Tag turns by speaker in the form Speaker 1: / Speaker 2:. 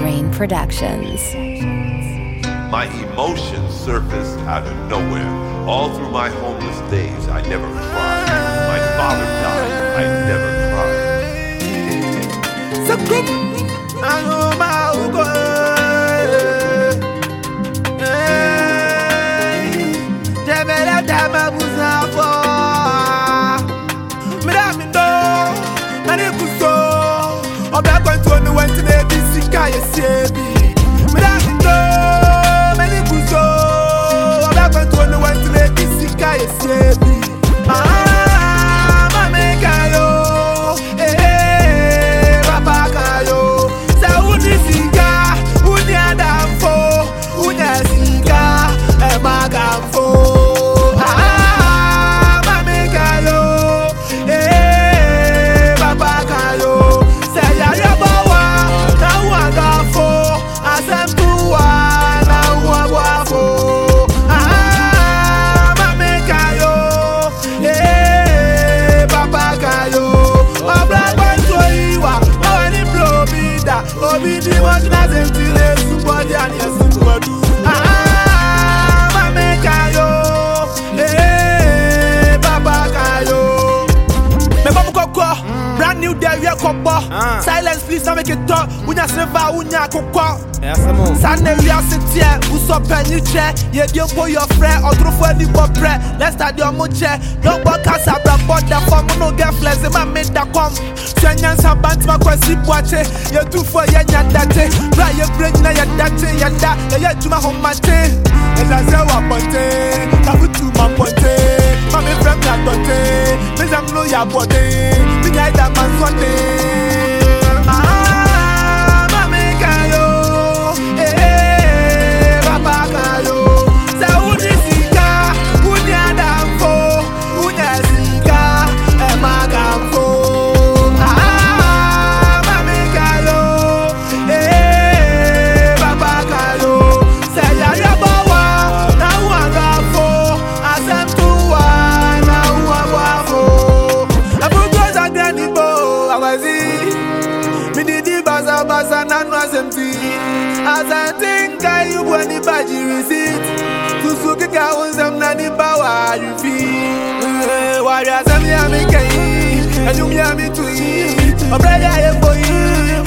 Speaker 1: Rain Productions.
Speaker 2: My emotions surfaced out of nowhere. All through my homeless days, I never cried. My father died, I never cried.
Speaker 3: So good. I know my silence, please, don't make it talk. Unya silver, unya kukwa. Sunday, we are sitting here. Who's up and you chair? Yeah, you boy your friend, or through for any bread. Let's start your mocha. Don't work as a brother, the form no get flex. My made that come. Shanyan Sabat, my question, watch it. You're too for your yandate. Right, your brain, your date, your da, your to my home, my tea. And I say, what ponte, I put to my ponte. Mammy from your ponte, Miss I'm no your body. The guy that man's one day. As I think I want the badge receipt to Sukika was some nanny power you feel. Why are some yammy and you yammy to eat? A brother for you.